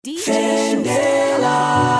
Fendela.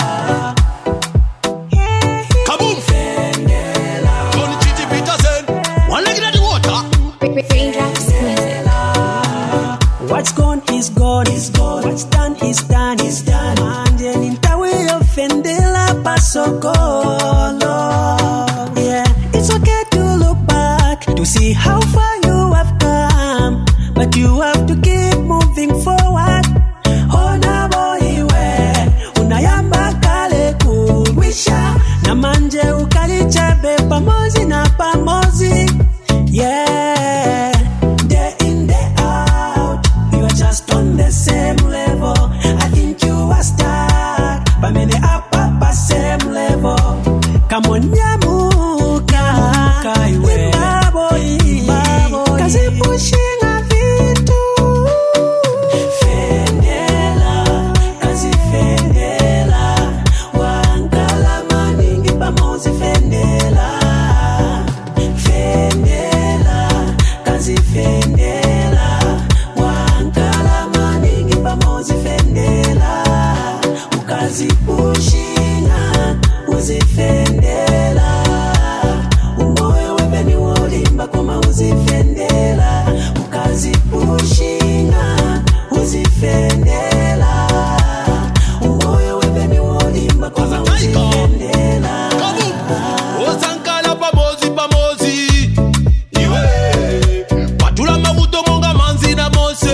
Kaboom! Fendela. Tony Chichi Peterson. One leg in the water. Raindrops music. What's gone is gone, is gone. What's done is done, is done. Manje nintawe yo Fendela pasokolo. Yeah, it's okay to look back to see how far you have come, but you have to keep moving forward. Ona boy we unayamba kale kuwisha na manje ukalichabe pamozi na pamozi. Yeah, day in day out, you are just on the same level. I think you are stuck, but many up same level. Come on, nyamuka, iwe baboy, kazi pushing a vitu. Fendela, kazi fendela, wankala maningi pamozi fendela. Fendela, kazi fendela, wankala maningi pamozi fendela. Ukazi pushinga, uzifendela. Umoyo webeni wolimba koma uzifendela. Ukazi pushinga, uzifendela. Umoyo webeni wolimba koma uzifendela. Kaboom! Osankala pamozi. Iwe. Patula mabuto monga manzi na mose.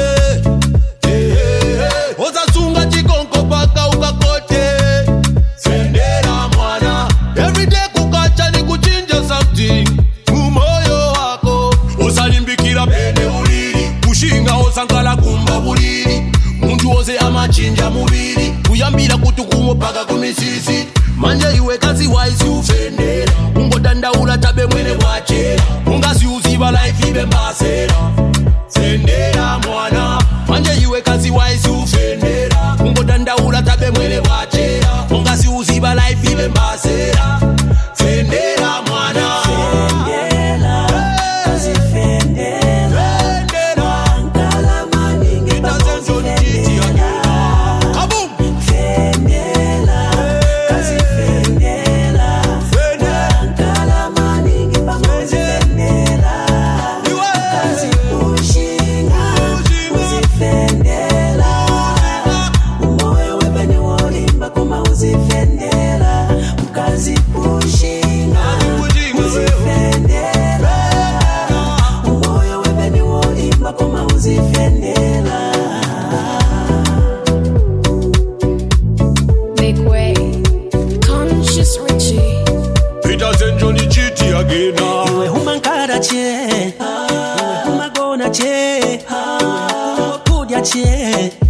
Osasunga chikonko paka ukakote. Fendela mwana. Everyday kukacha ni kuchinja something. Umoyo wako. Osalimbikira pene uliri. Kushinga osankala kumba buliri. Muntu ose amachinja mubiri. Kuyambira kutukumo paka kumisisi. Manje iwe kazi wise ufendela. Ungodanda ula tabe mwene wachera. Ungasi uziba life ibe mbasera. Fendela mwana. Manje iwe kazi wise ufendela. Ungodanda ula tabe mwene wachera. Ungasi uziba life ibe mbasera. Fendela mwana. Fendela, kazi fendela. Wankala maningi pamozi fendela. Kaboom! Fendela, kazi fendela. Wankala maningi pamozi fendela. Kazi pushinga, uzifendela. Umoyo webeni wolimba koma uzifendela. Ukazi pushinga, uzifendela. Umoyo webeni wolimba koma uzifendela. Make way. Conscious Richie. Peterson Johnny Chichi again. Iwe humankara che, iwe humagona che, iwe humokudya che.